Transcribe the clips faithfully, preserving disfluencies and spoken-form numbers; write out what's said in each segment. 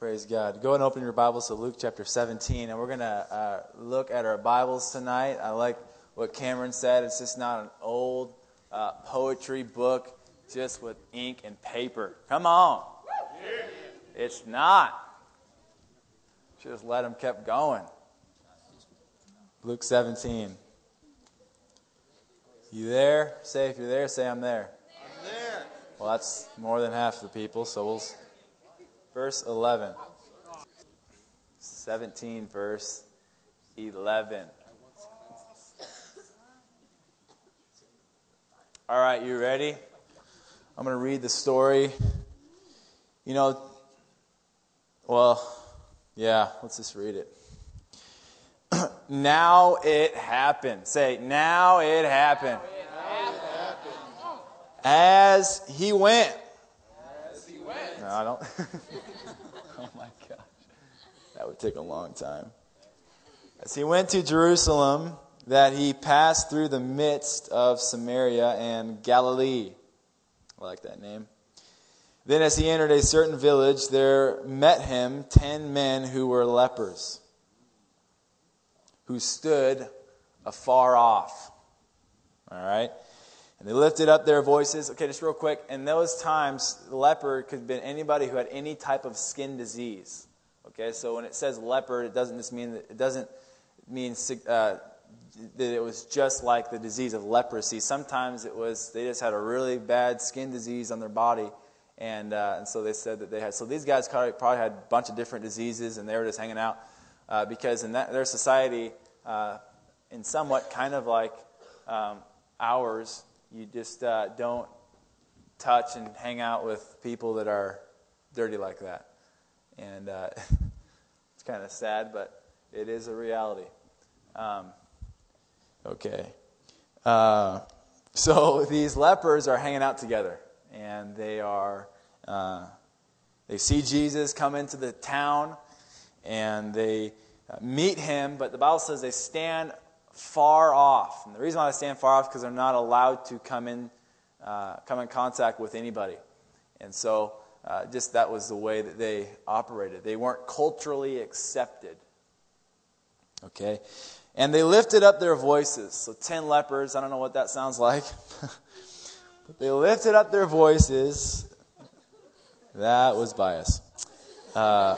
Praise God. Go and open your Bibles to Luke chapter seventeen, and we're going to uh, look at our Bibles tonight. I like what Cameron said. It's just not an old uh, poetry book just with ink and paper. Come on. It's not. Should have let him kept going. Luke seventeen. You there? Say if you're there, say I'm there. I'm there. Well, that's more than half the people, so we'll... Verse eleven. seventeen, verse eleven. All right, you ready? I'm going to read the story. You know, well, yeah, let's just read it. Now it happened. Say, now it happened. Now it happened. As he went. As he went. No, I don't. Oh my gosh. That would take a long time. As he went to Jerusalem, that he passed through the midst of Samaria and Galilee. I like that name. Then as he entered a certain village, there met him ten men who were lepers, who stood afar off. All right? And they lifted up their voices. Okay, just real quick. In those times, the leper could have been anybody who had any type of skin disease. Okay, so when it says leper, it doesn't just mean that it doesn't mean uh, that it was just like the disease of leprosy. Sometimes it was they just had a really bad skin disease on their body, and uh, and so they said that they had. So these guys probably had a bunch of different diseases, and they were just hanging out uh, because in that, their society, uh, in somewhat kind of like um, ours. You just uh, don't touch and hang out with people that are dirty like that. And uh, it's kind of sad, but it is a reality. Um, okay. Uh, so these lepers are hanging out together. And they are, uh, they see Jesus come into the town. And they uh, meet him. But the Bible says they stand far off. And the reason why they stand far off is because they're not allowed to come in uh, come in contact with anybody. And so uh, just that was the way that they operated. They weren't culturally accepted. Okay? And they lifted up their voices. So ten lepers, I don't know what that sounds like. But they lifted up their voices. That was bias. Uh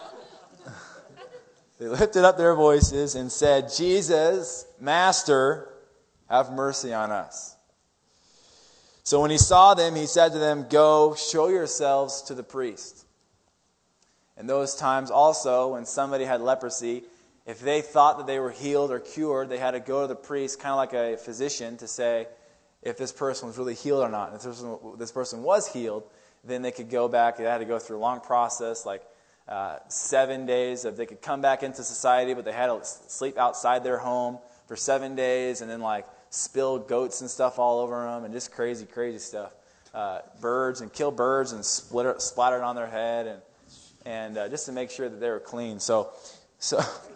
They lifted up their voices and said, Jesus, Master, have mercy on us. So when he saw them, he said to them, go, show yourselves to the priest. And those times also, when somebody had leprosy, if they thought that they were healed or cured, they had to go to the priest, kind of like a physician, to say if this person was really healed or not. And if this person, this person was healed, then they could go back. They had to go through a long process, like Uh, seven days of they could come back into society, but they had to sleep outside their home for seven days and then like spill goats and stuff all over them and just crazy, crazy stuff. Uh, birds and kill birds and split, splatter it on their head and and uh, just to make sure that they were clean. So, so,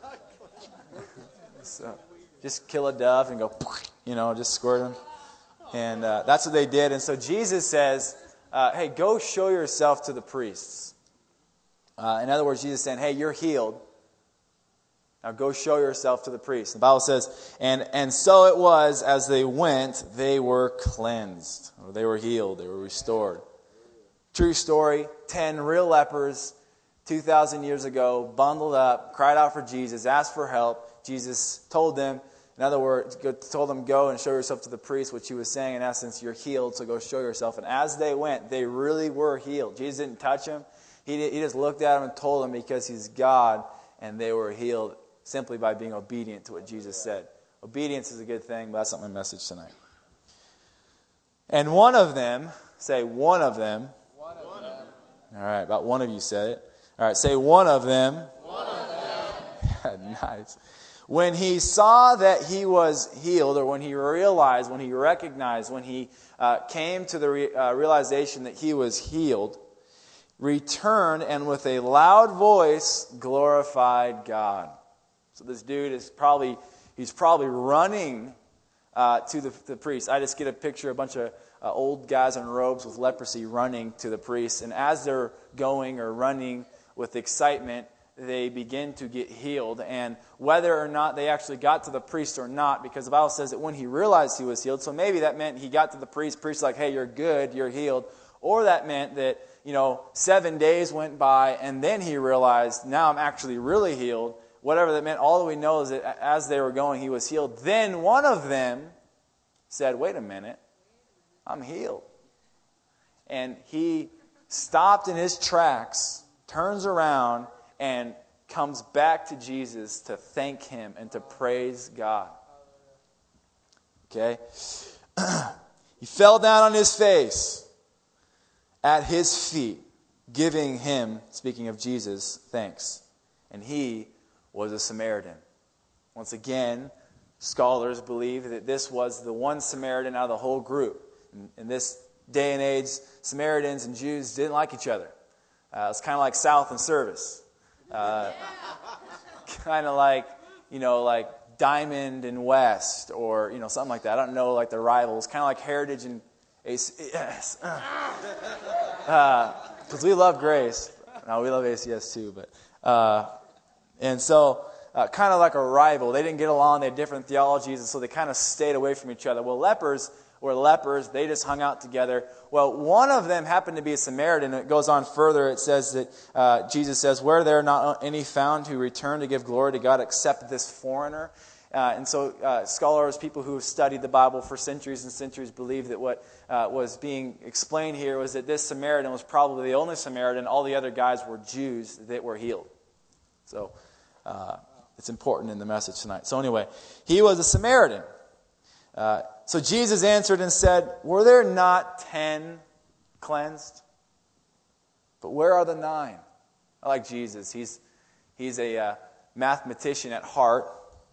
so just kill a dove and go, you know, just squirt them. And uh, that's what they did. And so Jesus says, uh, hey, go show yourself to the priests. Uh, in other words, Jesus is saying, hey, you're healed. Now go show yourself to the priest. The Bible says, and, and so it was, as they went, they were cleansed. Or they were healed. They were restored. True story. Ten real lepers, two thousand years ago, bundled up, cried out for Jesus, asked for help. Jesus told them, in other words, told them, go and show yourself to the priest, which he was saying, in essence, you're healed, so go show yourself. And as they went, they really were healed. Jesus didn't touch them. He he just looked at them and told them because he's God, and they were healed simply by being obedient to what Jesus said. Obedience is a good thing, but that's not my message tonight. And one of them, say one of them. One of them. All right, about one of you said it. All right, say one of them. One of them. Nice. When he saw that he was healed, or when he realized, when he recognized, when he uh, came to the re, uh, realization that he was healed, returned and with a loud voice glorified God. So this dude is probably, he's probably running uh, to the, the priest. I just get a picture of a bunch of uh, old guys in robes with leprosy running to the priest. And as they're going or running with excitement, they begin to get healed. And whether or not they actually got to the priest or not, because the Bible says that when he realized he was healed, so maybe that meant he got to the priest, priest's like, hey, you're good, you're healed. Or that meant that, you know, seven days went by and then he realized, now I'm actually really healed. Whatever that meant, all that we know is that as they were going, he was healed. Then one of them said, wait a minute, I'm healed. And he stopped in his tracks, turns around, and comes back to Jesus to thank him and to praise God. Okay? He fell down on his face at his feet, giving him, speaking of Jesus, thanks. And he was a Samaritan. Once again, scholars believe that this was the one Samaritan out of the whole group. In, in this day and age, Samaritans and Jews didn't like each other. Uh, it's kind of like South and Service. Uh, kind of like, you know, like Diamond and West, or, you know, something like that. I don't know, like the rivals. Kind of like Heritage and A C S. Because uh, we love Grace. No, we love A C S too, but... Uh, And so, uh, kind of like a rival. They didn't get along. They had different theologies, and so they kind of stayed away from each other. Well, lepers were lepers. They just hung out together. Well, one of them happened to be a Samaritan. It goes on further. It says that uh, Jesus says, "Were there not any found who returned to give glory to God except this foreigner?" Uh, and so uh, scholars, people who have studied the Bible for centuries and centuries, believe that what uh, was being explained here was that this Samaritan was probably the only Samaritan. All the other guys were Jews that were healed. So uh, it's important in the message tonight. So anyway, he was a Samaritan. Uh, so Jesus answered and said, were there not ten cleansed? But where are the nine? I like Jesus. He's, he's a uh, mathematician at heart.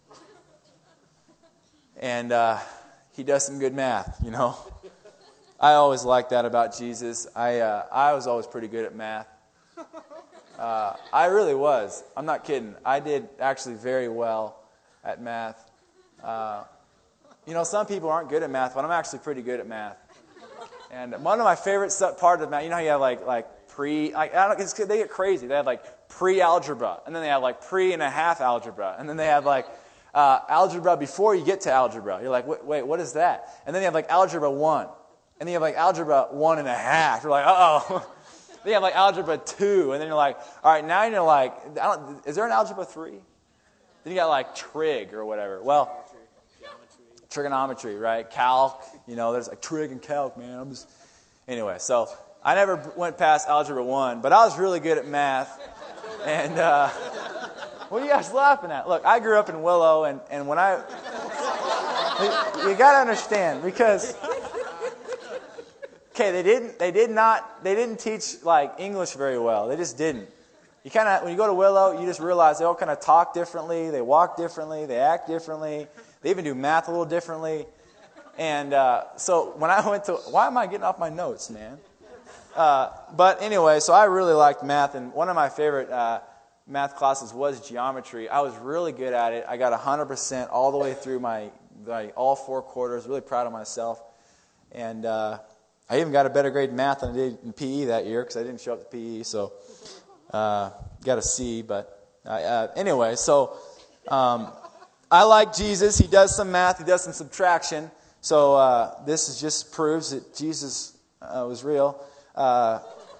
And uh, he does some good math, you know. I always liked that about Jesus. I, uh, I was always pretty good at math. Uh, I really was. I'm not kidding. I did actually very well at math. Uh, you know, some people aren't good at math, but I'm actually pretty good at math. And one of my favorite part of math, you know how you have like like pre, like, I don't, it's, they get crazy. They have like pre-algebra, and then they have like pre and a half algebra, and then they have like uh, algebra before you get to algebra. You're like, wait, wait, what is that? And then you have like algebra one, and then you have like algebra one and a half. You're like, uh-oh. Then you have like algebra two, and then you're like, all right, now you're like, I don't, is there an algebra three? Then you got like trig or whatever. Well, Geometry. Trigonometry, right? Calc, you know, there's like trig and calc, man. I'm just anyway. So I never went past algebra one, but I was really good at math. And uh, what are you guys laughing at? Look, I grew up in Willow, and and when I, you, you got to understand because. Okay, they didn't. They did not. They didn't teach like English very well. They just didn't. You kind of when you go to Willow, you just realize they all kind of talk differently. They walk differently. They act differently. They even do math a little differently. And uh, so when I went to, why am I getting off my notes, man? Uh, but anyway, so I really liked math, and one of my favorite uh, math classes was geometry. I was really good at it. I got one hundred percent all the way through my, my all four quarters. Really proud of myself, and. Uh, I even got a better grade in math than I did in P E that year because I didn't show up to P E, so uh, got a C. But uh, anyway, so um, I like Jesus. He does some math. He does some subtraction. So uh, this is just proves that Jesus uh, was real. Uh,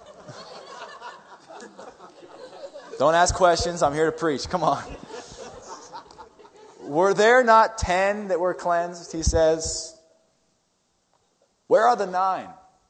don't ask questions. I'm here to preach. Come on. Were there not ten that were cleansed? He says. Where are the nine?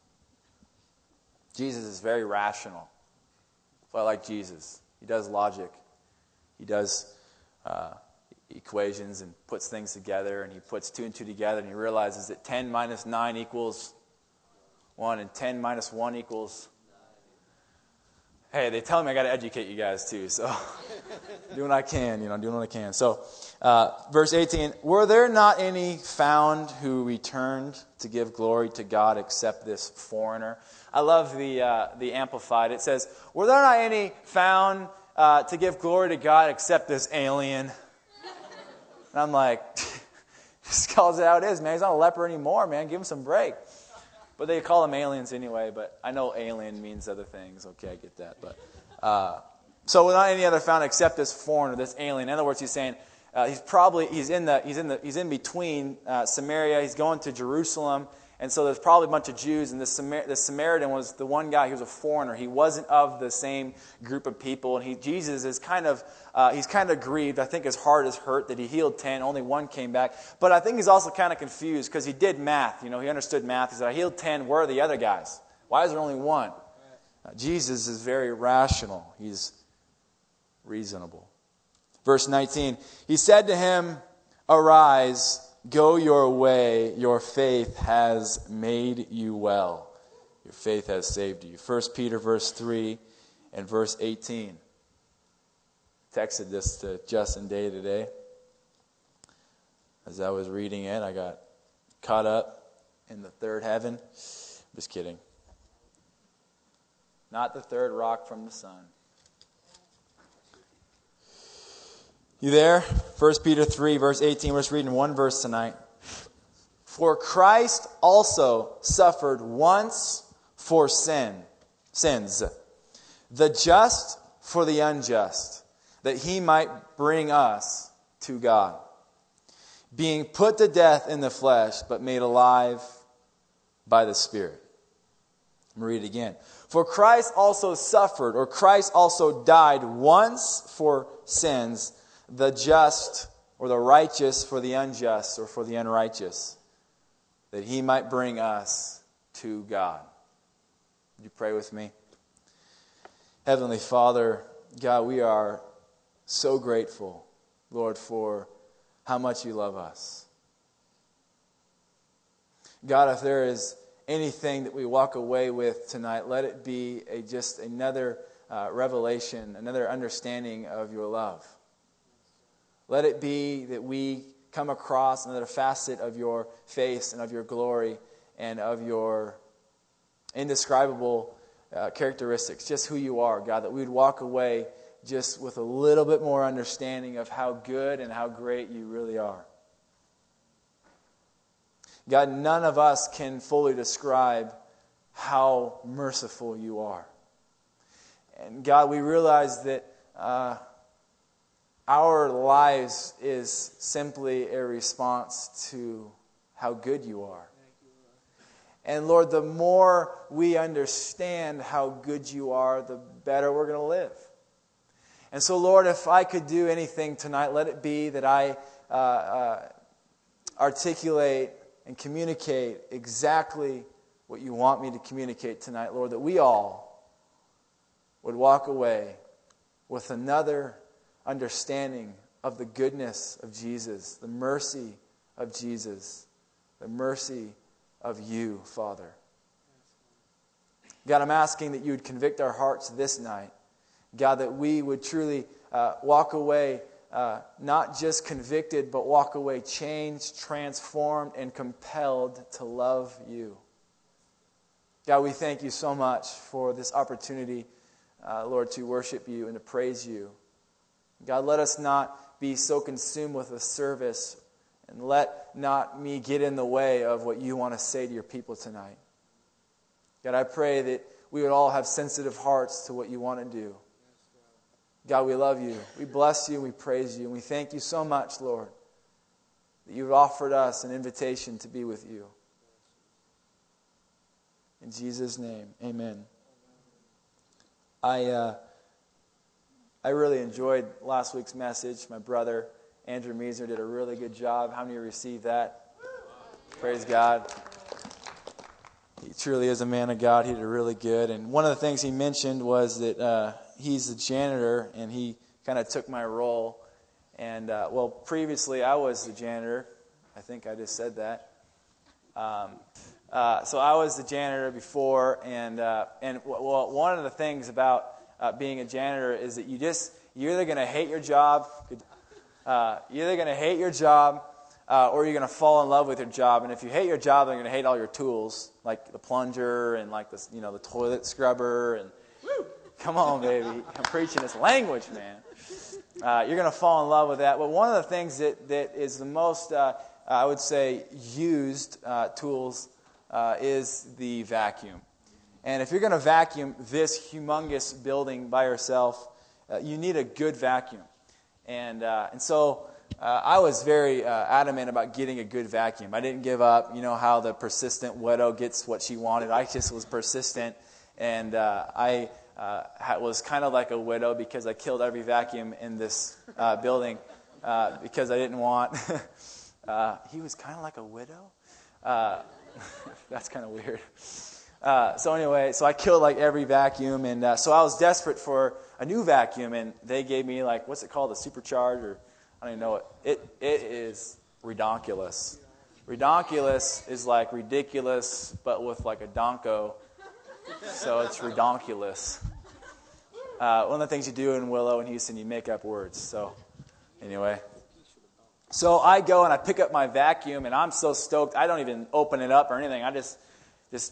Jesus is very rational. So I like Jesus. He does logic. He does uh, equations and puts things together, and he puts two and two together, and he realizes that ten minus nine equals one, and ten minus one equals... Hey, they tell me I got to educate you guys too, so doing what I can, you know, doing what I can. So, uh, verse eighteen, were there not any found who returned to give glory to God except this foreigner? I love the uh, the Amplified. It says, were there not any found uh, to give glory to God except this alien? And I'm like, just calls it how it is, man. He's not a leper anymore, man. Give him some break. But they call them aliens anyway, but I know alien means other things. Okay, I get that. But uh, So not any other found except this foreigner, this alien. In other words, he's saying uh, he's probably he's in the he's in the he's in between uh, Samaria. He's going to Jerusalem, and so there's probably a bunch of Jews. And the Samar- the Samaritan was the one guy. He was a foreigner. He wasn't of the same group of people. And he Jesus is kind of uh, he's kind of grieved. I think his heart is hurt that he healed ten, only one came back. But I think he's also kind of confused because he did math. You know, he understood math. He said, "I healed ten. Where are the other guys? Why is there only one?" Uh, Jesus is very rational. He's reasonable. Verse nineteen, he said to him, "Arise, go your way, your faith has made you well." Your faith has saved you. First Peter verse three and verse eighteen. Texted this to Justin Day today. As I was reading it, I got caught up in the third heaven. Just kidding. Not the third rock from the sun. You there? First Peter three, verse eighteen. We're just reading one verse tonight. For Christ also suffered once for sin, sins, the just for the unjust, that he might bring us to God, being put to death in the flesh, but made alive by the Spirit. I'm going to read it again. For Christ also suffered, or Christ also died once for sins, the just or the righteous for the unjust or for the unrighteous, that he might bring us to God. Would you pray with me? Heavenly Father, God, we are so grateful, Lord, for how much you love us. God, if there is anything that we walk away with tonight, let it be a, just another uh, revelation, another understanding of your love. Let it be that we come across another facet of your face and of your glory and of your indescribable uh, characteristics, just who you are, God, that we would walk away just with a little bit more understanding of how good and how great you really are. God, none of us can fully describe how merciful you are. And God, we realize that uh, our lives is simply a response to how good you are. And Lord, the more we understand how good you are, the better we're going to live. And so, Lord, if I could do anything tonight, let it be that I uh, uh, articulate and communicate exactly what you want me to communicate tonight, Lord, that we all would walk away with another understanding of the goodness of Jesus, the mercy of Jesus, the mercy of you, Father. God, I'm asking that you would convict our hearts this night. God, that we would truly uh, walk away uh, not just convicted, but walk away changed, transformed, and compelled to love you. God, we thank you so much for this opportunity, uh, Lord, to worship you and to praise you. God, let us not be so consumed with the service, and let not me get in the way of what you want to say to your people tonight. God, I pray that we would all have sensitive hearts to what you want to do. God, we love you. We bless you and we praise you. And we thank you so much, Lord, that you've offered us an invitation to be with you. In Jesus' name, amen. I uh, I really enjoyed last week's message. My brother, Andrew Meisner, did a really good job. How many received that? Praise God. He truly is a man of God. He did really good. And one of the things he mentioned was that uh, he's the janitor, and he kind of took my role. And, uh, well, previously I was the janitor. I think I just said that. Um, uh, so I was the janitor before, and uh, and well, one of the things about uh, being a janitor is that you just, you're either going to hate your job, uh, you're either going to hate your job, Uh, or you're going to fall in love with your job. And if you hate your job, then you're going to hate all your tools, like the plunger and like the, you know, the toilet scrubber. And woo, come on, baby, I'm preaching this language, man. Uh, you're going to fall in love with that. But one of the things that, that is the most, uh, I would say, used uh, tools uh, is the vacuum. And if you're going to vacuum this humongous building by yourself, uh, you need a good vacuum. And uh, and so uh, I was very uh, adamant about getting a good vacuum. I didn't give up. You know how the persistent widow gets what she wanted. I just was persistent, and uh, I uh, was kind of like a widow because I killed every vacuum in this uh, building uh, because I didn't want. uh, he was kind of like a widow. Uh, that's kind of weird. Uh, so anyway, so I killed like every vacuum, and uh, so I was desperate for a new vacuum, and they gave me like, what's it called, a supercharge, or I don't even know it. It it is redonkulous. Redonkulous is like ridiculous, but with like a donko, so it's redonkulous. Uh, one of the things you do in Willow and Houston, you make up words. So anyway, so I go and I pick up my vacuum, and I'm so stoked. I don't even open it up or anything. I just just.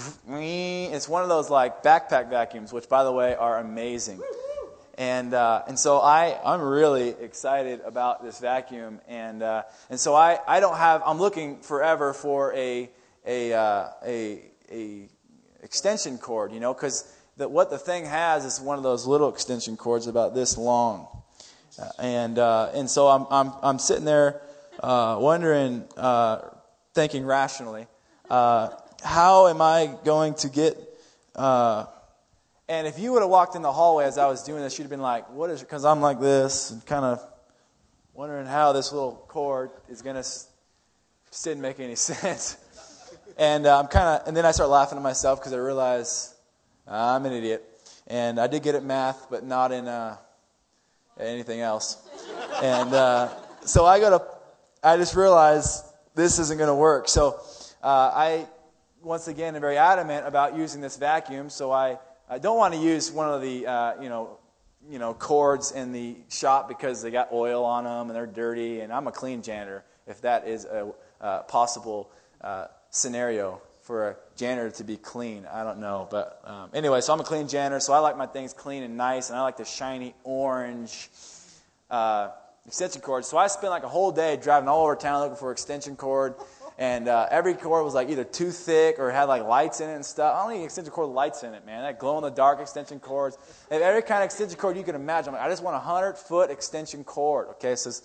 It's one of those like backpack vacuums, which, by the way, are amazing. And uh, and so I I'm really excited about this vacuum, and uh, and so I, I don't have I'm looking forever for a a uh, a a extension cord, you know, because the, what the thing has is one of those little extension cords about this long, uh, and uh, and so I'm I'm I'm sitting there uh, wondering, uh, thinking rationally. Uh, How am I going to get, uh, and if you would have walked in the hallway as I was doing this, you'd have been like, what is it? Because I'm like this, and kind of wondering how this little cord is going to, just didn't make any sense. And uh, I'm kind of, and then I start laughing at myself because I realize I'm an idiot. And I did get at math, but not in uh, anything else. And uh, so I go to, I just realized this isn't going to work. So uh, I... Once again, I'm very adamant about using this vacuum, so I, I don't want to use one of the uh, you know you know cords in the shop because they got oil on them and they're dirty, and I'm a clean janitor. If that is a uh, possible uh, scenario for a janitor to be clean, I don't know, but um, anyway, so I'm a clean janitor, so I like my things clean and nice, and I like the shiny orange uh, extension cord. So I spent like a whole day driving all over town looking for extension cord. And uh, every cord was like either too thick or had like lights in it and stuff. I don't need an extension cord with lights in it, man. That glow-in-the-dark extension cords. They have every kind of extension cord you can imagine. I'm like, I just want a hundred-foot extension cord. Okay, so,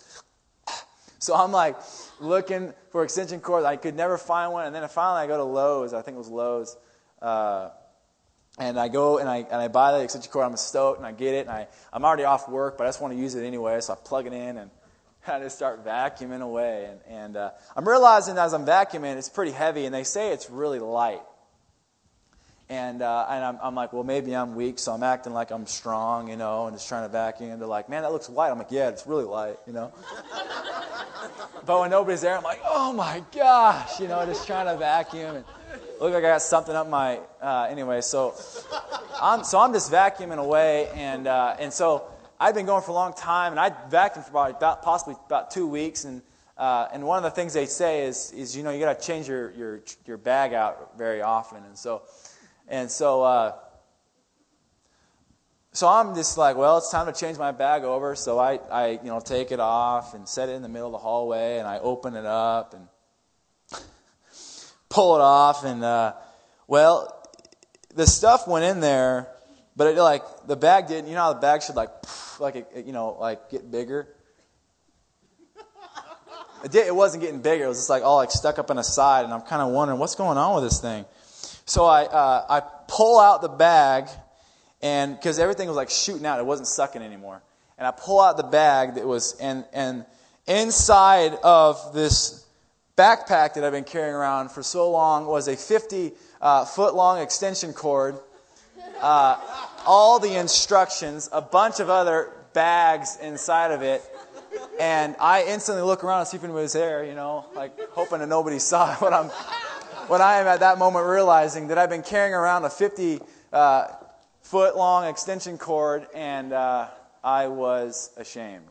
so I'm like looking for extension cords. I could never find one. And then finally I go to Lowe's. I think it was Lowe's. Uh, and I go and I and I buy the extension cord. I'm stoked and I get it. And I, I'm already off work, but I just want to use it anyway. So I plug it in and I just start vacuuming away, and, and uh, I'm realizing as I'm vacuuming, it's pretty heavy, and they say it's really light. And uh, and I'm, I'm like, well, maybe I'm weak, so I'm acting like I'm strong, you know, and just trying to vacuum. They're like, man, that looks light. I'm like, yeah, it's really light, you know. But when nobody's there, I'm like, oh my gosh, you know, just trying to vacuum, and look like I got something up my. Uh, anyway, so I'm so I'm just vacuuming away, and uh, and so. I'd been going for a long time, and I'd vacuumed for about, about possibly about two weeks. And uh, and one of the things they say is is you know you got to change your, your your bag out very often. And so and so uh, so I'm just like, well, it's time to change my bag over. So I I you know take it off and set it in the middle of the hallway, and I open it up and pull it off, and uh, well, the stuff went in there. But it, like the bag didn't, you know how the bag should like, like it, you know, like get bigger. It did. It wasn't getting bigger. It was just like all like stuck up on the side, and I'm kind of wondering what's going on with this thing. So I uh, I pull out the bag, and because everything was like shooting out, it wasn't sucking anymore. And I pull out the bag that was, and and inside of this backpack that I've been carrying around for so long was a fifty uh, foot long extension cord. Uh, all the instructions, a bunch of other bags inside of it, and I instantly look around and see if anybody's there, you know, like hoping that nobody saw what I'm, what I am at that moment realizing that I've been carrying around a fifty uh, foot long extension cord, and uh, I was ashamed.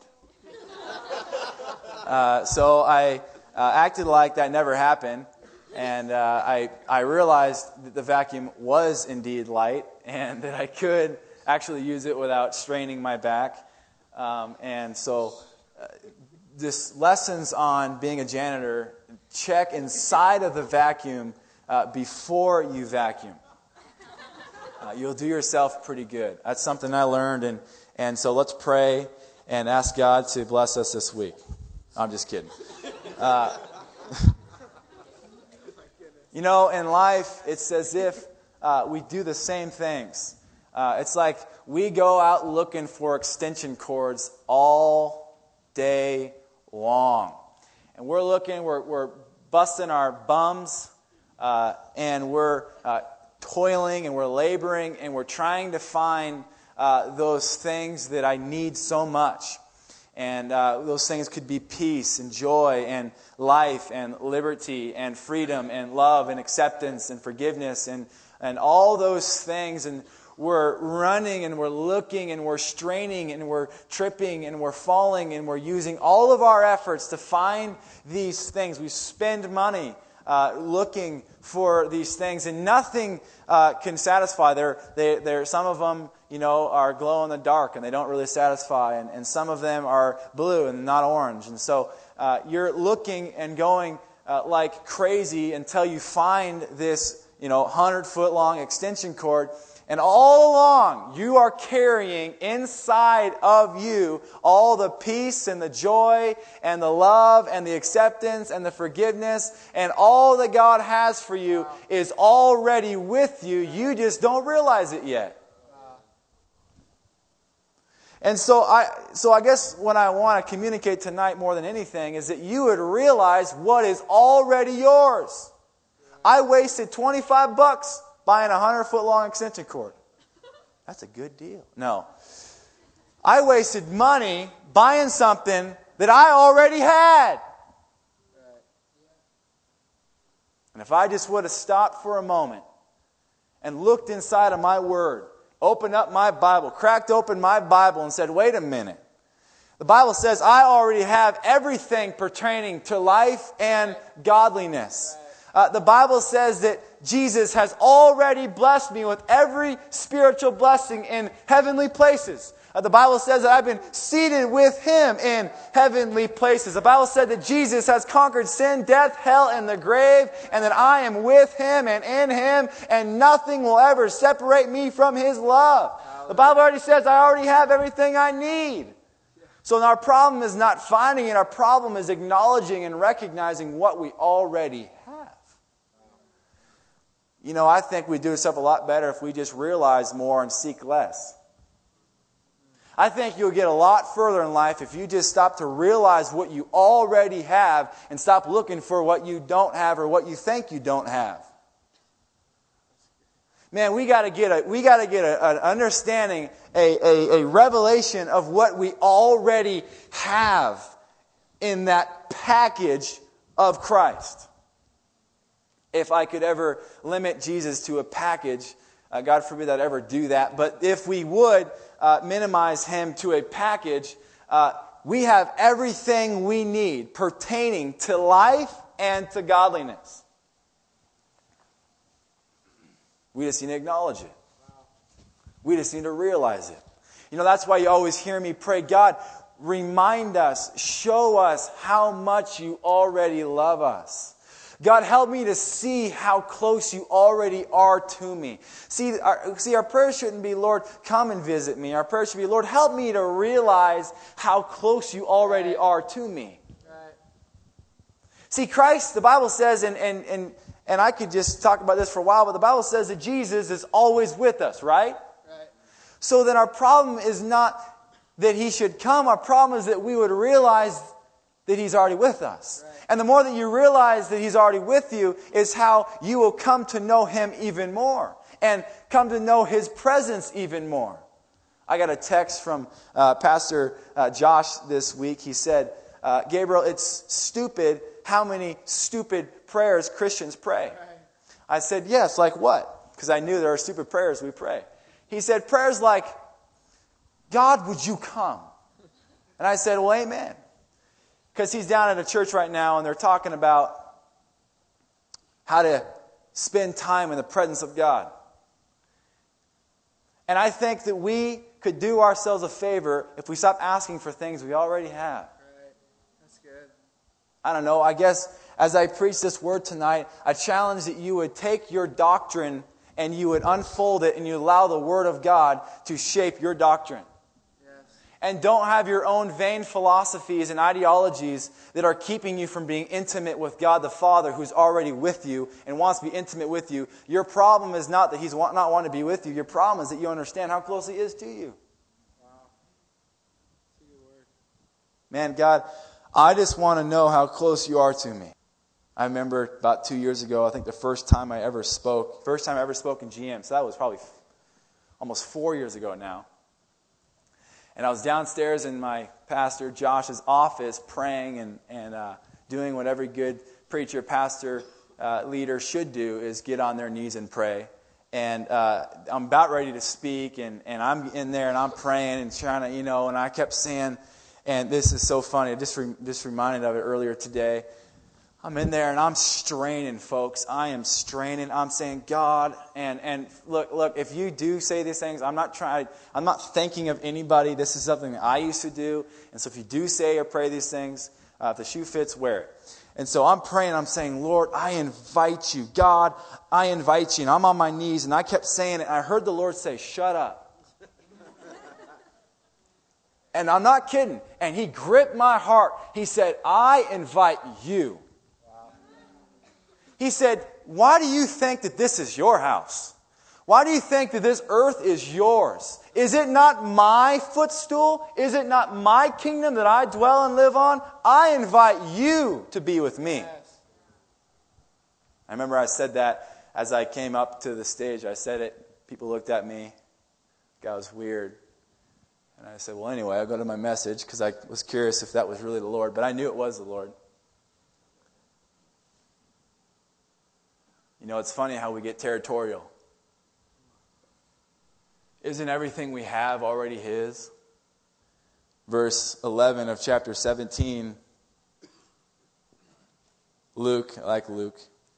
Uh, so I uh, acted like that never happened. And uh, I I realized that the vacuum was indeed light, and that I could actually use it without straining my back. Um, and so, uh, this lessons on being a janitor: check inside of the vacuum uh, before you vacuum. Uh, you'll do yourself pretty good. That's something I learned, and And so let's pray and ask God to bless us this week. I'm just kidding. Uh, you know, in life, it's as if uh, we do the same things. Uh, it's like we go out looking for extension cords all day long. And we're looking, we're, we're busting our bums, uh, and we're uh, toiling and we're laboring and we're trying to find uh, those things that I need so much. And uh, those things could be peace and joy and life and liberty and freedom and love and acceptance and forgiveness and, and all those things. And we're running and we're looking and we're straining and we're tripping and we're falling and we're using all of our efforts to find these things. We spend money uh, looking for these things, and nothing uh, can satisfy. They're, they, they're, some of them, you know, are glow in the dark and they don't really satisfy, and, and some of them are blue and not orange. And so uh, you're looking and going uh, like crazy until you find this, you know, hundred foot long extension cord. And all along, you are carrying inside of you all the peace and the joy and the love and the acceptance and the forgiveness, and all that God has for you is already with you. You just don't realize it yet. And so I, so I guess what I want to communicate tonight more than anything is that you would realize what is already yours. I wasted twenty-five bucks buying a hundred foot long extension cord. That's a good deal. No. I wasted money buying something that I already had. And if I just would have stopped for a moment and looked inside of my Word, opened up my Bible, cracked open my Bible and said, wait a minute. The Bible says I already have everything pertaining to life and godliness. Uh, the Bible says that Jesus has already blessed me with every spiritual blessing in heavenly places. Uh, the Bible says that I've been seated with Him in heavenly places. The Bible said that Jesus has conquered sin, death, hell, and the grave, and that I am with Him and in Him, and nothing will ever separate me from His love. The Bible already says I already have everything I need. So our problem is not finding it. Our problem is acknowledging and recognizing what we already have. You know, I think we'd do stuff a lot better if we just realize more and seek less. I think you'll get a lot further in life if you just stop to realize what you already have and stop looking for what you don't have or what you think you don't have. Man, we got to get a we got to get a, an understanding, a, a, a revelation of what we already have in that package of Christ. If I could ever limit Jesus to a package, uh, God forbid I'd ever do that. But if we would uh, minimize Him to a package, uh, we have everything we need pertaining to life and to godliness. We just need to acknowledge it. We just need to realize it. You know, that's why you always hear me pray, God, remind us, show us how much you already love us. God, help me to see how close you already are to me. See, our, see, our prayer shouldn't be, Lord, come and visit me. Our prayer should be, Lord, help me to realize how close you already are to me. Right. See, Christ, the Bible says, and, and, and, and I could just talk about this for a while, but the Bible says that Jesus is always with us, right? Right. So then our problem is not that He should come. Our problem is that we would realize that He's already with us. Right. And the more that you realize that He's already with you is how you will come to know Him even more and come to know His presence even more. I got a text from uh, Pastor uh, Josh this week. He said, uh, Gabriel, it's stupid how many stupid prayers Christians pray. Right. I said, yes, like what? Because I knew there are stupid prayers we pray. He said, prayers like, God, would you come? And I said, well, amen. Because he's down at a church right now and they're talking about how to spend time in the presence of God. And I think that we could do ourselves a favor if we stop asking for things we already have. Right. That's good. I don't know, I guess as I preach this word tonight, I challenge that you would take your doctrine and you would unfold it and you allow the Word of God to shape your doctrine. Yeah. And don't have your own vain philosophies and ideologies that are keeping you from being intimate with God the Father, who's already with you and wants to be intimate with you. Your problem is not that He's not wanting to be with you. Your problem is that you understand how close He is to you. Wow. That's a good word. Man, God, I just want to know how close you are to me. I remember about two years ago, I think the first time I ever spoke, first time I ever spoke in G M, so that was probably almost four years ago now. And I was downstairs in my pastor Josh's office praying and, and uh, doing what every good preacher, pastor, uh, leader should do, is get on their knees and pray. And uh, I'm about ready to speak, and, and I'm in there and I'm praying and trying to, you know, and I kept saying, and this is so funny, I just, re- just reminded of it earlier today. I'm in there and I'm straining, folks. I am straining. I'm saying, God, and and look, look. If you do say these things, I'm not trying. I'm not thinking of anybody. This is something that I used to do. And so, if you do say or pray these things, uh, if the shoe fits, wear it. And so I'm praying. I'm saying, Lord, I invite you, God, I invite you. And I'm on my knees, and I kept saying it. And I heard the Lord say, "Shut up." And I'm not kidding. And He gripped my heart. He said, "I invite you." He said, why do you think that this is your house? Why do you think that this earth is yours? Is it not my footstool? Is it not my kingdom that I dwell and live on? I invite you to be with me. Yes. I remember I said that as I came up to the stage. I said it. People looked at me. That was weird. And I said, well, anyway, I'll go to my message because I was curious if that was really the Lord. But I knew it was the Lord. You know, it's funny how we get territorial. Isn't everything we have already His? Verse eleven of chapter seventeen. Luke, I like Luke.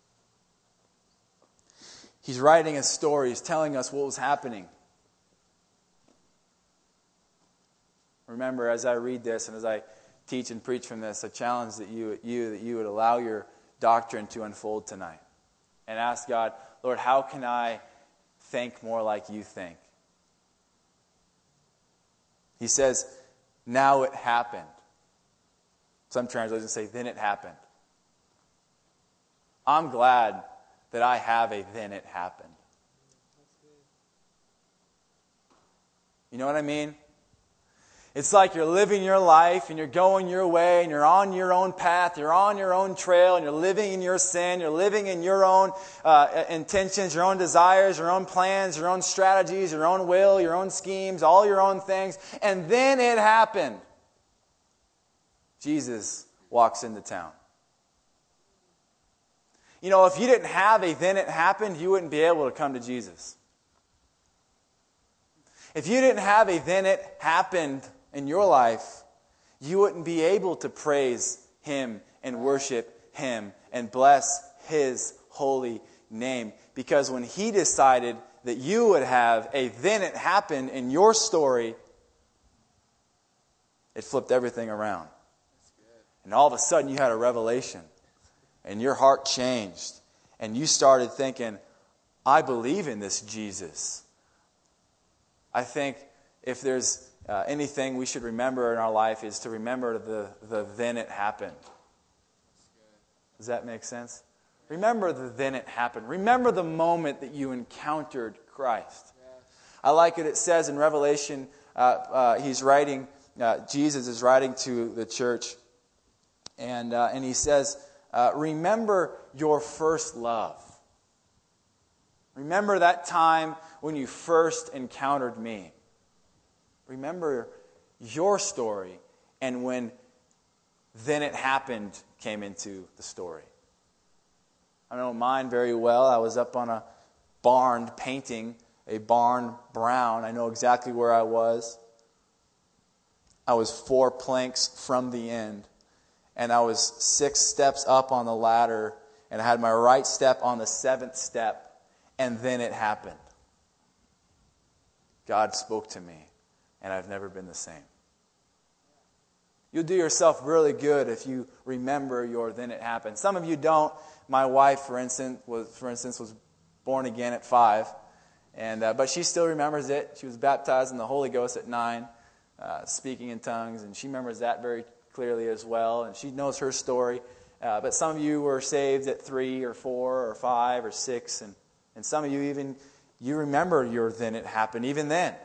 He's writing a story. He's telling us what was happening. Remember, as I read this and as I teach and preach from this, I challenge that you, you that you would allow your doctrine to unfold tonight. And ask God, Lord, how can I think more like you think? He says, now it happened. Some translations say, then it happened. I'm glad that I have a then it happened. You know what I mean? It's like you're living your life and you're going your way and you're on your own path, you're on your own trail and you're living in your sin, you're living in your own uh, intentions, your own desires, your own plans, your own strategies, your own will, your own schemes, all your own things. And then it happened. Jesus walks into town. You know, if you didn't have a then it happened, you wouldn't be able to come to Jesus. If you didn't have a then it happened in your life, you wouldn't be able to praise Him and worship Him and bless His holy name. Because when He decided that you would have a then it happened in your story, it flipped everything around. And all of a sudden you had a revelation. And your heart changed. And you started thinking, I believe in this Jesus. I think if there's uh, anything we should remember in our life is to remember the, the then it happened. Does that make sense? Remember the then it happened. Remember the moment that you encountered Christ. I like it. It says in Revelation, uh, uh, he's writing, uh, Jesus is writing to the church. And, uh, and he says, uh, remember your first love. Remember that time when you first encountered me. Remember your story and when then it happened came into the story. I know mine very well. I was up on a barn painting a barn brown. I know exactly where I was. I was four planks from the end. And I was six steps up on the ladder. And I had my right step on the seventh step. And then it happened. God spoke to me. And I've never been the same. You'll do yourself really good if you remember your then it happened. Some of you don't. My wife, for instance, was for instance was born again at five, and uh, but she still remembers it. She was baptized in the Holy Ghost at nine. uh, speaking in tongues, and she remembers that very clearly as well, and she knows her story. Uh, but some of you were saved at three or four or five or six, and, and some of you even, you remember your then it happened, even then.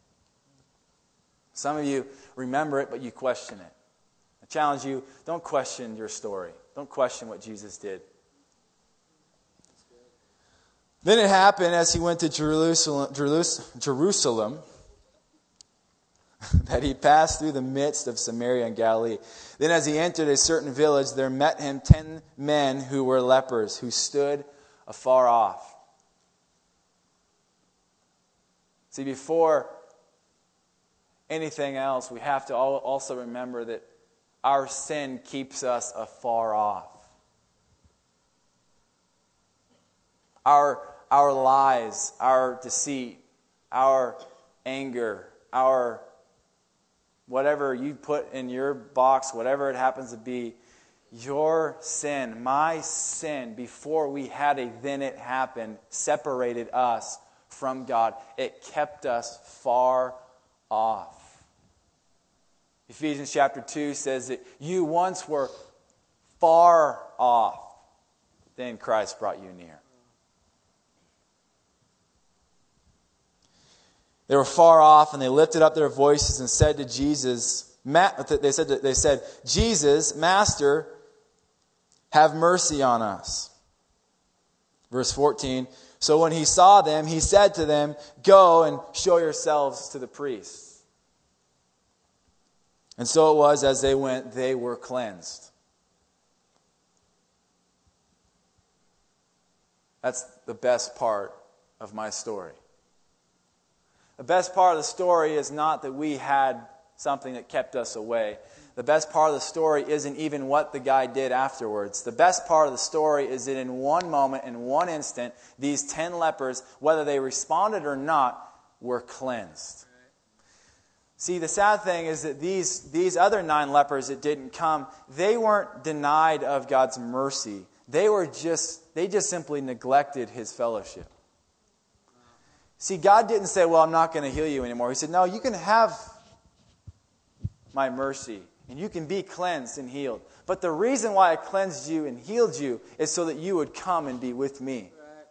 Some of you remember it, but you question it. I challenge you, don't question your story. Don't question what Jesus did. Then it happened as he went to Jerusalem, Jerusalem that he passed through the midst of Samaria and Galilee. Then as he entered a certain village, there met him ten men who were lepers, who stood afar off. See, before anything else, we have to also remember that our sin keeps us afar off. Our, our lies, our deceit, our anger, our whatever you put in your box, whatever it happens to be, your sin, my sin, before we had a then it happened, separated us from God. It kept us far off. Ephesians chapter two says that you once were far off, then Christ brought you near. They were far off, and they lifted up their voices and said to Jesus, they said, they said, Jesus, Master, have mercy on us. Verse fourteen, so when he saw them, he said to them, go and show yourselves to the priests. And so it was, as they went, they were cleansed. That's the best part of my story. The best part of the story is not that we had something that kept us away. The best part of the story isn't even what the guy did afterwards. The best part of the story is that in one moment, in one instant, these ten lepers, whether they responded or not, were cleansed. See, the sad thing is that these, these other nine lepers that didn't come, they weren't denied of God's mercy. They were just, they just simply neglected His fellowship. See, God didn't say, well, I'm not going to heal you anymore. He said, no, you can have my mercy, and you can be cleansed and healed. But the reason why I cleansed you and healed you is so that you would come and be with me.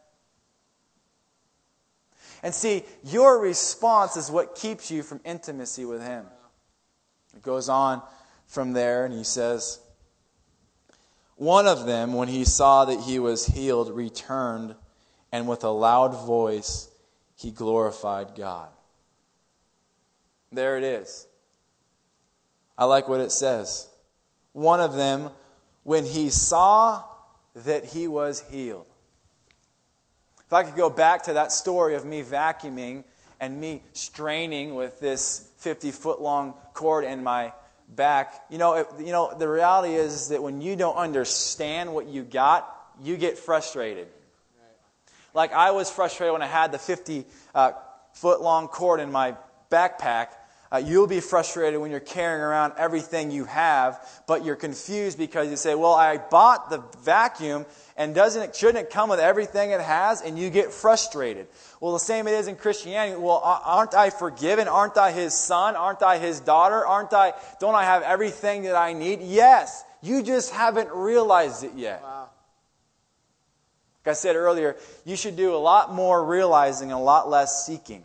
And see, your response is what keeps you from intimacy with Him. It goes on from there, and he says, one of them, when he saw that he was healed, returned, and with a loud voice, he glorified God. There it is. I like what it says. One of them, when he saw that he was healed. If I could go back to that story of me vacuuming and me straining with this fifty-foot-long cord in my back, you know, it, you know, the reality is that when you don't understand what you got, you get frustrated. Like I was frustrated when I had the fifty-foot-long cord in my backpack. Uh, you'll be frustrated when you're carrying around everything you have, but you're confused because you say, well, I bought the vacuum, and doesn't it, shouldn't it come with everything it has? And you get frustrated. Well, the same it is in Christianity. Well, aren't I forgiven? Aren't I His son? Aren't I His daughter? Aren't I? Don't I have everything that I need? Yes. You just haven't realized it yet. Wow. Like I said earlier, you should do a lot more realizing and a lot less seeking.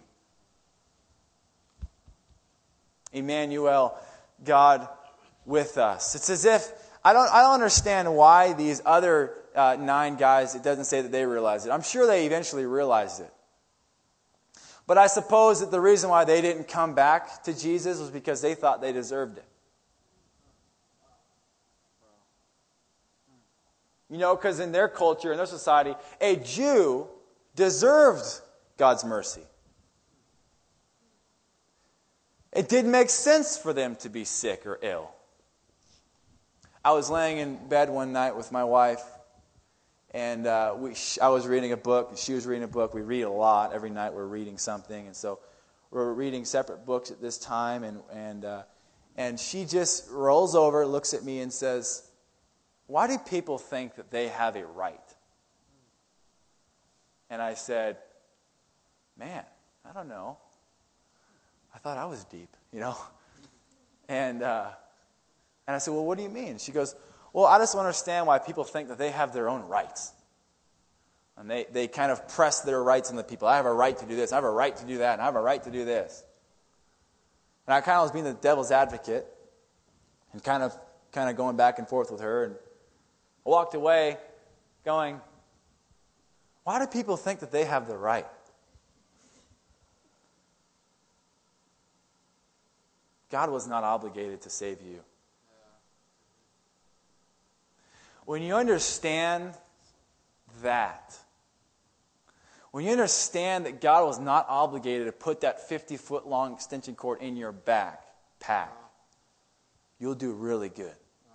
Emmanuel, God with us. It's as if, I don't I don't understand why these other uh, nine guys, it doesn't say that they realized it. I'm sure they eventually realized it. But I suppose that the reason why they didn't come back to Jesus was because they thought they deserved it. You know, because in their culture, in their society, a Jew deserved God's mercy. It didn't make sense for them to be sick or ill. I was laying in bed one night with my wife, and uh, we, I was reading a book, and she was reading a book. We read a lot. Every night we're reading something, and so we're reading separate books at this time, and and uh, and she just rolls over, looks at me, and says, why do people think that they have a right? And I said, man, I don't know. I thought I was deep, you know. And uh, and I said, well, what do you mean? She goes, well, I just don't understand why people think that they have their own rights. And they, they kind of press their rights on the people. I have a right to do this. I have a right to do that. And I have a right to do this. And I kind of was being the devil's advocate and kind of kind of going back and forth with her. And I walked away going, why do people think that they have the right? God was not obligated to save you. When you understand that, when you understand that God was not obligated to put that fifty-foot long extension cord in your backpack, you'll do really good.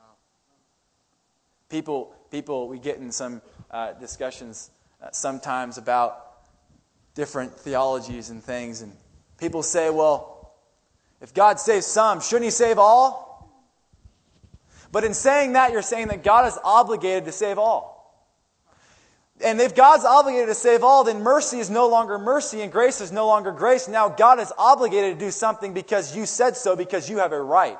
People, people, we get in some uh, discussions uh, sometimes about different theologies and things, and people say, well, if God saves some, shouldn't He save all? But in saying that, you're saying that God is obligated to save all. And if God's obligated to save all, then mercy is no longer mercy and grace is no longer grace. Now God is obligated to do something because you said so, because you have a right.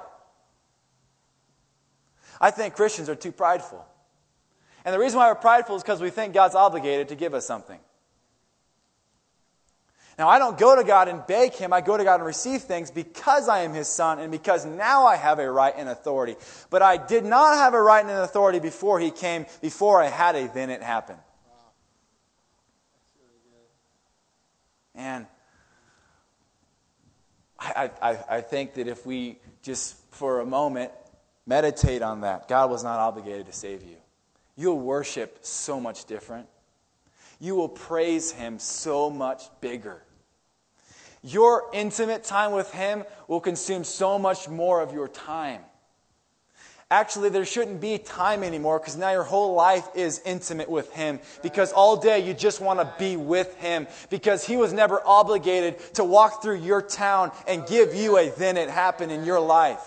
I think Christians are too prideful. And the reason why we're prideful is because we think God's obligated to give us something. Now, I don't go to God and beg Him. I go to God and receive things because I am His son and because now I have a right and authority. But I did not have a right and an authority before He came. Before I had a, then it happened. Wow. That's really good. And I, I, I think that if we just for a moment meditate on that, God was not obligated to save you. You'll worship so much different. You will praise Him so much bigger. Your intimate time with Him will consume so much more of your time. Actually, there shouldn't be time anymore because now your whole life is intimate with Him. Because all day you just want to be with Him. Because He was never obligated to walk through your town and give you a then it happened in your life.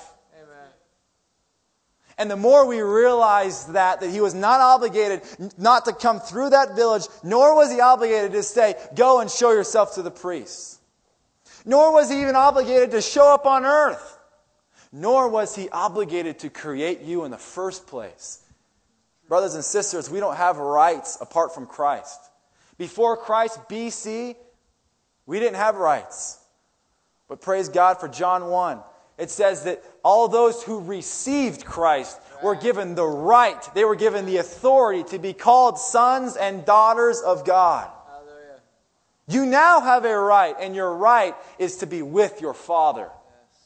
And the more we realize that, that He was not obligated not to come through that village, nor was He obligated to say, go and show yourself to the priests. Nor was He even obligated to show up on earth. Nor was He obligated to create you in the first place. Brothers and sisters, we don't have rights apart from Christ. Before Christ, B C, we didn't have rights. But praise God for John one. It says that all those who received Christ were given the right, they were given the authority to be called sons and daughters of God. Hallelujah. You now have a right, and your right is to be with your Father. Yes.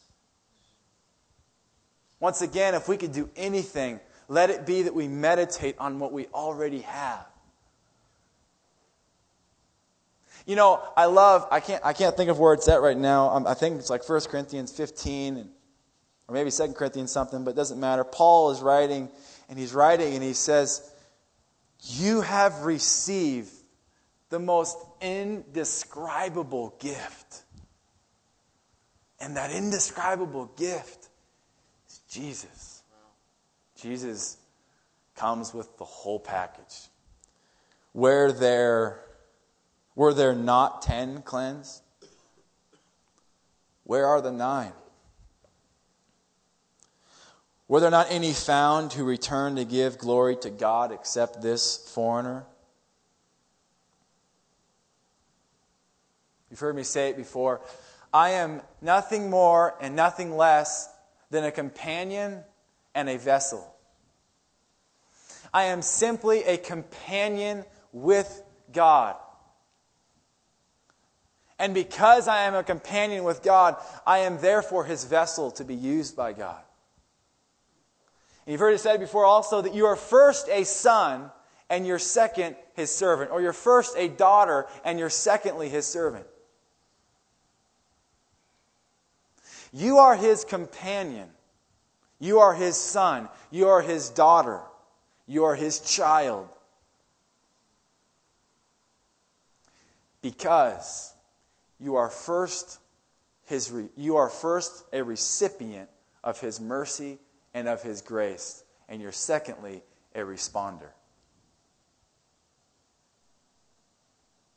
Once again, if we could do anything, let it be that we meditate on what we already have. You know, I love, I can't I can't think of where it's at right now. Um, I think it's like First Corinthians fifteen, and, or maybe Second Corinthians something, but it doesn't matter. Paul is writing, and he's writing, and he says, you have received the most indescribable gift. And that indescribable gift is Jesus. Wow. Jesus comes with the whole package. Where there... Were there not ten cleansed? Where are the nine? Were there not any found who returned to give glory to God except this foreigner? You've heard me say it before. I am nothing more and nothing less than a companion and a vessel. I am simply a companion with God. And because I am a companion with God, I am therefore His vessel to be used by God. And you've heard it said before also that you are first a son and you're second His servant. Or you're first a daughter and you're secondly His servant. You are His companion. You are His son. You are His daughter. You are His child. Because you are first his re- you are first a recipient of His mercy and of His grace, and you're secondly a responder.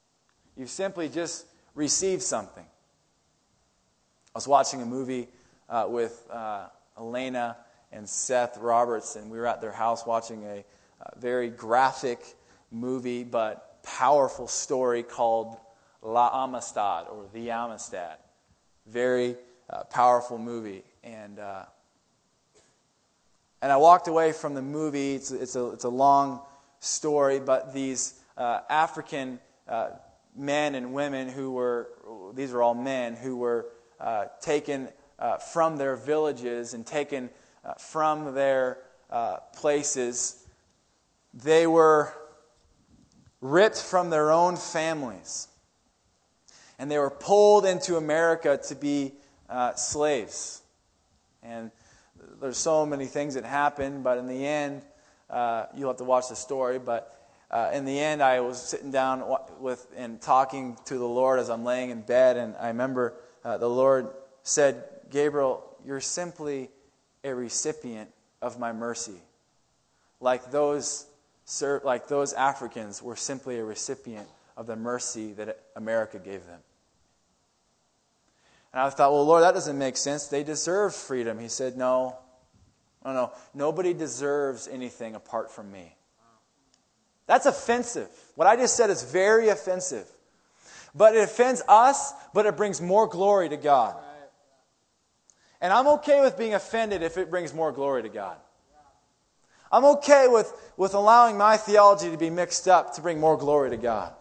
You've simply just received something. I was watching a movie uh, with uh, Elena and Seth Roberts, and we were at their house watching a uh, very graphic movie but powerful story called La Amistad, or The Amistad. Very uh, powerful movie. And uh, and I walked away from the movie. It's, it's, a, it's a long story, but these uh, African uh, men and women who were, these are all men, who were uh, taken uh, from their villages and taken uh, from their uh, places. They were ripped from their own families. And they were pulled into America to be uh, slaves. And there's so many things that happened, but in the end, uh, you'll have to watch the story, but uh, in the end, I was sitting down with and talking to the Lord as I'm laying in bed, and I remember uh, the Lord said, Gabriel, you're simply a recipient of my mercy. Like those, like those Africans were simply a recipient of the mercy that America gave them. And I thought, well, Lord, that doesn't make sense. They deserve freedom. He said, no, no, no. Nobody deserves anything apart from me. That's offensive. What I just said is very offensive. But it offends us, but it brings more glory to God. And I'm okay with being offended if it brings more glory to God. I'm okay with, with allowing my theology to be mixed up to bring more glory to God.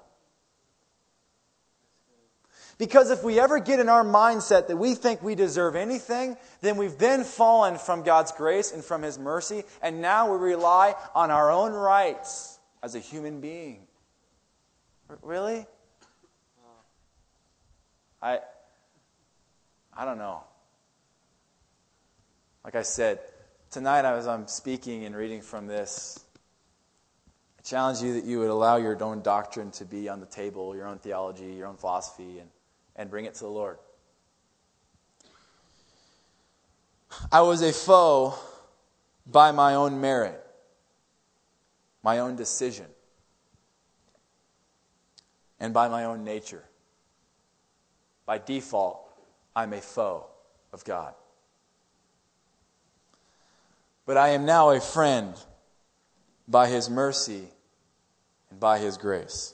Because if we ever get in our mindset that we think we deserve anything, then we've then fallen from God's grace and from His mercy, and now we rely on our own rights as a human being. Really? I, I don't know. Like I said, tonight as I'm speaking and reading from this, I challenge you that you would allow your own doctrine to be on the table, your own theology, your own philosophy, and and bring it to the Lord. I was a foe by my own merit, my own decision, and by my own nature. By default, I'm a foe of God. But I am now a friend by His mercy and by His grace.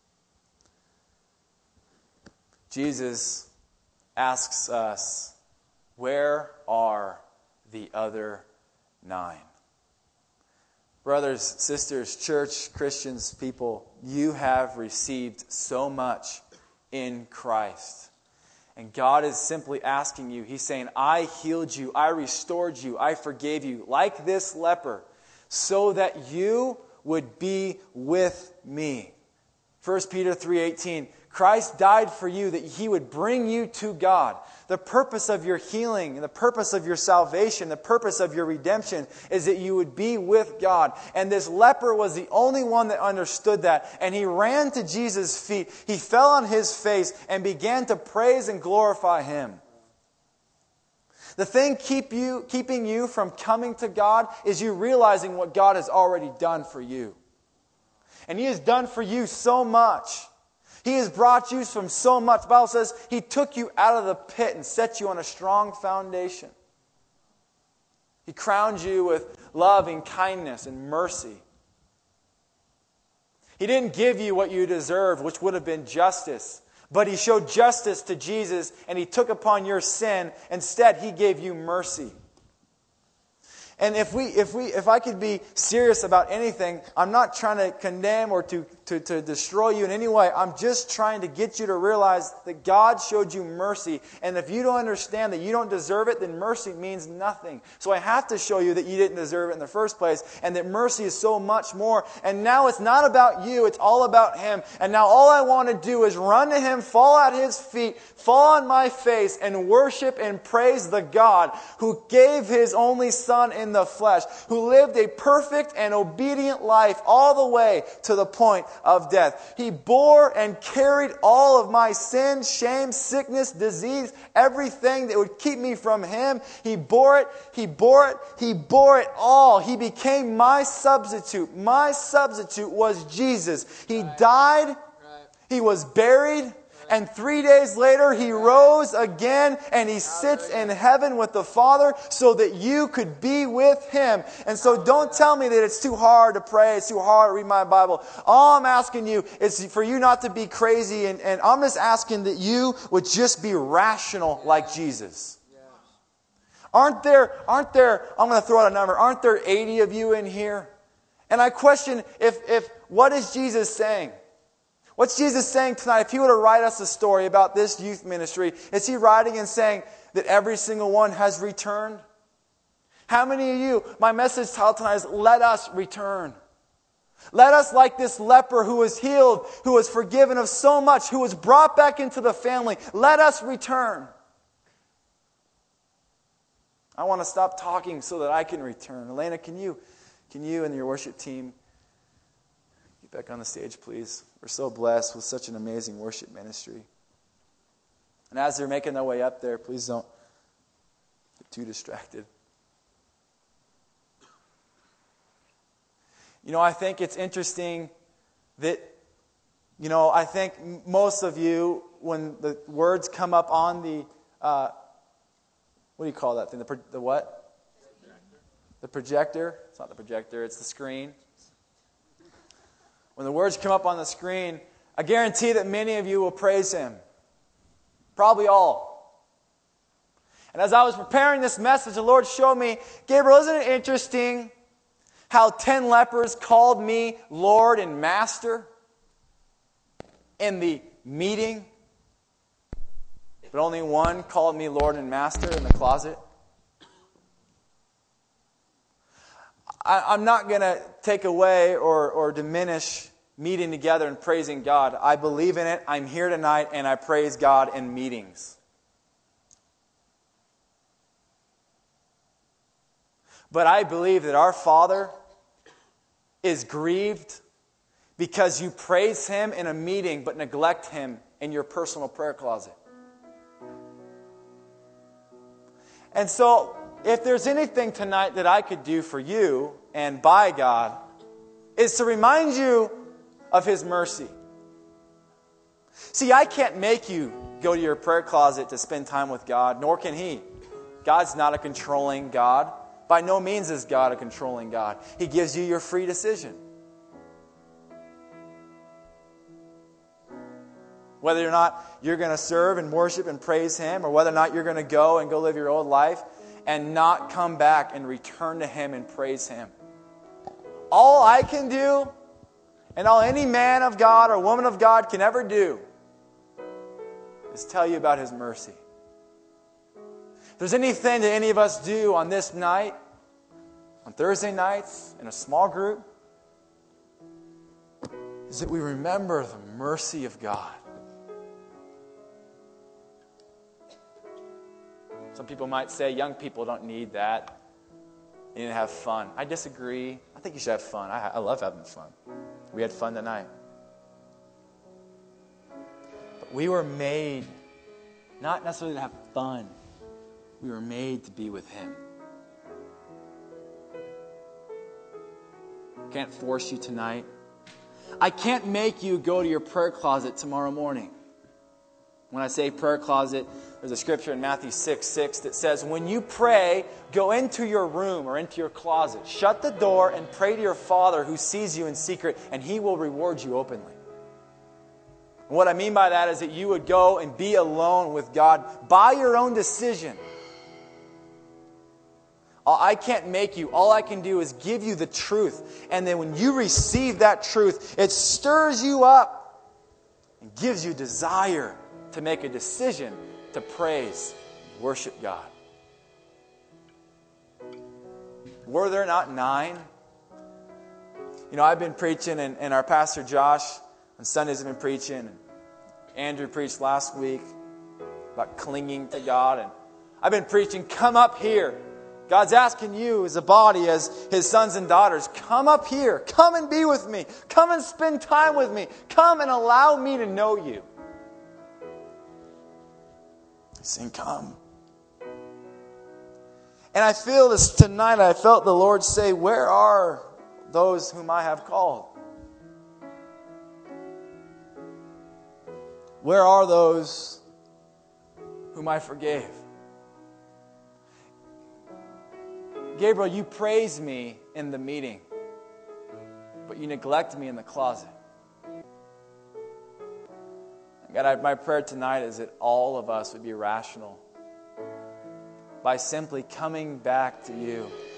Jesus asks us, where are the other nine? Brothers, sisters, church, Christians, people, you have received so much in Christ. And God is simply asking you, He's saying, I healed you, I restored you, I forgave you, like this leper, so that you would be with me. First Peter three eighteen, Christ died for you that He would bring you to God. The purpose of your healing, the purpose of your salvation, the purpose of your redemption is that you would be with God. And this leper was the only one that understood that. And he ran to Jesus' feet. He fell on his face and began to praise and glorify Him. The thing keep you, keeping you from coming to God is you realizing what God has already done for you. And He has done for you so much. He has brought you from so much. The Bible says He took you out of the pit and set you on a strong foundation. He crowned you with love and kindness and mercy. He didn't give you what you deserved, which would have been justice. But He showed justice to Jesus and He took upon your sin. Instead, He gave you mercy. And if we, if we, if I could be serious about anything, I'm not trying to condemn or to, to, to destroy you in any way. I'm just trying to get you to realize that God showed you mercy. And if you don't understand that you don't deserve it, then mercy means nothing. So I have to show you that you didn't deserve it in the first place, and that mercy is so much more. And now it's not about you, it's all about Him. And now all I want to do is run to Him, fall at His feet, fall on my face, and worship and praise the God who gave His only Son in the flesh, who lived a perfect and obedient life all the way to the point of death. He bore and carried all of my sin, shame, sickness, disease, everything that would keep me from Him. He bore it, He bore it, He bore it all. He became my substitute. My substitute was Jesus. He Right. died, Right. He was buried, And three days later, He rose again, and He sits in heaven with the Father so that you could be with Him. And so don't tell me that it's too hard to pray, it's too hard to read my Bible. All I'm asking you is for you not to be crazy, and, and I'm just asking that you would just be rational like Jesus. Aren't there, aren't there, I'm going to throw out a number, aren't there eighty of you in here? And I question if, if what is Jesus saying? What's Jesus saying tonight? If He were to write us a story about this youth ministry, is He writing and saying that every single one has returned? How many of you, my message title tonight is, let us return. Let us, like this leper who was healed, who was forgiven of so much, who was brought back into the family, let us return. I want to stop talking so that I can return. Elena, can you, can you and your worship team get back on the stage, please? We're so blessed with such an amazing worship ministry. And as they're making their way up there, please don't get too distracted. You know, I think it's interesting that, you know, I think most of you, when the words come up on the, uh, what do you call that thing? The, pro- the what? Projector. The projector. It's not the projector, it's the screen. When the words come up on the screen, I guarantee that many of you will praise Him. Probably all. And as I was preparing this message, the Lord showed me, Gabriel, isn't it interesting how ten lepers called me Lord and Master in the meeting, but only one called me Lord and Master in the closet? I, I'm not going to take away or, or diminish meeting together and praising God. I believe in it. I'm here tonight, and I praise God in meetings. But I believe that our Father is grieved because you praise Him in a meeting but neglect Him in your personal prayer closet. And so, if there's anything tonight that I could do for you and by God, is to remind you of His mercy. See, I can't make you go to your prayer closet to spend time with God, nor can He. God's not a controlling God. By no means is God a controlling God. He gives you your free decision. Whether or not you're going to serve and worship and praise Him, or whether or not you're going to go and go live your old life and not come back and return to Him and praise Him. All I can do, and all any man of God or woman of God can ever do, is tell you about His mercy. If there's anything that any of us do on this night, on Thursday nights, in a small group, is that we remember the mercy of God. Some people might say young people don't need that. You need to have fun. I disagree. I think you should have fun. I, I love having fun. We had fun tonight. But we were made not necessarily to have fun. We were made to be with Him. I can't force you tonight. I can't make you go to your prayer closet tomorrow morning. When I say prayer closet, there's a scripture in Matthew six six that says, when you pray, go into your room or into your closet. Shut the door and pray to your Father who sees you in secret, and He will reward you openly. And what I mean by that is that you would go and be alone with God by your own decision. I can't make you. All I can do is give you the truth. And then when you receive that truth, it stirs you up and gives you desire to make a decision to praise and worship God. Were there not nine? You know, I've been preaching, and, and our pastor Josh on Sundays have been preaching, and Andrew preached last week about clinging to God, and I've been preaching, come up here. God's asking you as a body, as His sons and daughters, come up here. Come and be with me. Come and spend time with me. Come and allow me to know you. He's saying, come. And I feel this tonight, I felt the Lord say, where are those whom I have called? Where are those whom I forgave? Gabriel, you praise me in the meeting, but you neglect me in the closet. God, I, my prayer tonight is that all of us would be rational by simply coming back to you